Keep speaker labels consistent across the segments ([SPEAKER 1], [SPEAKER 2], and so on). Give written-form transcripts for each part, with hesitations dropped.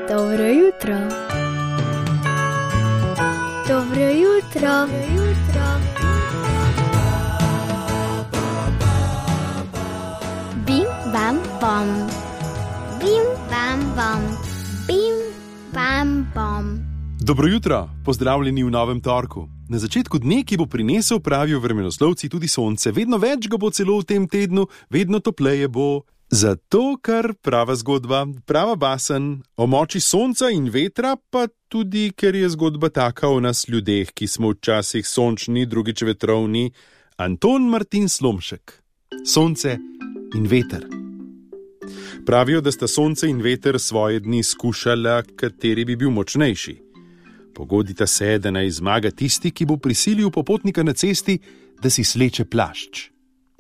[SPEAKER 1] Dobro jutro. Dobro jutro. Bim, bam, bom. Bim, bam, bom. Bim, bam, bom.
[SPEAKER 2] Dobro jutro, pozdravljeni v novem torku. Na začetku dne, ki bo prinesel, pravijo vremenoslovci, tudi sonce. Vedno več ga bo celo v tem tednu, vedno topleje bo. Zato, ker prava zgodba, prava basen, o moči sonca in vetra, pa tudi, ker je zgodba taka o nas ljudeh, ki smo včasih sončni, drugič vetrovni. Anton Martin Slomšek. Sonce in veter. Pravijo, da sta sonce in veter svoje dni skušala, kateri bi bil močnejši. Pogodita se, da naj zmaga tisti, ki bo prisilil popotnika na cesti, da si sleče plašč.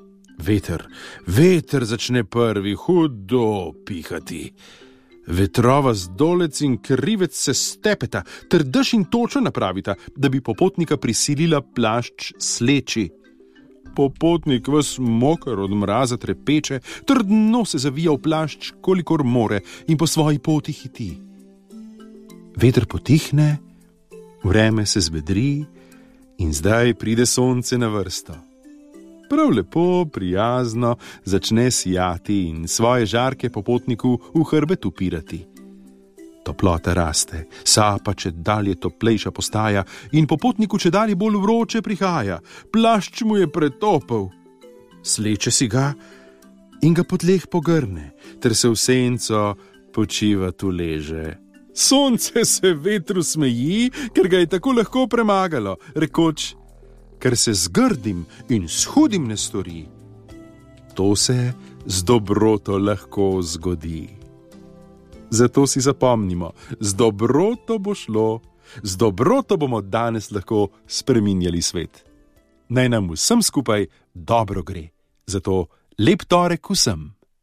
[SPEAKER 2] Veter začne prvi hudo pihati. Vetrova zdolec in krivec se stepeta, ter dež in toča napravita, da bi popotnika prisilila plašč sleči. Popotnik ves moker od mraza trepeče, trdno se zavija v plašč, kolikor more, in po svoji poti hiti. Veter potihne, vreme se zvedri in zdaj pride sonce na vrsto. Prav lepo, prijazno začne sijati in svoje žarke popotniku v hrbet upirati. Toplota raste, sapa čedalje toplejša postaja in popotniku čedalje bolj vroče prihaja. Plašč mu je pretopel. Sleče si ga in ga po tleh pogrne, ter se v senco počiva tu leže. Sonce se vetru smeji, ker ga je tako lahko premagalo, rekoč: ker se z grdim in s hudim ne stori. To se z dobroto lahko zgodi. Zato si zapomnimo, z dobroto bo šlo, z dobroto bomo danes lahko spreminjali svet. Naj nam vsem skupaj dobro gre. Zato lep torek vsem.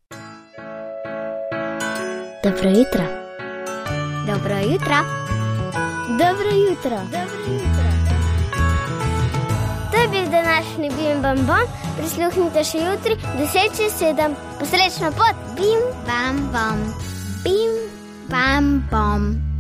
[SPEAKER 1] Dobro jutro. Dobro jutro. Dobro jutro. Dobro jutro. To je bil današnji Bim Bam Bom. Prisluhnite še jutri 10:07. Posrečno pot. Bim Bam Bom. Bim Bam Bom.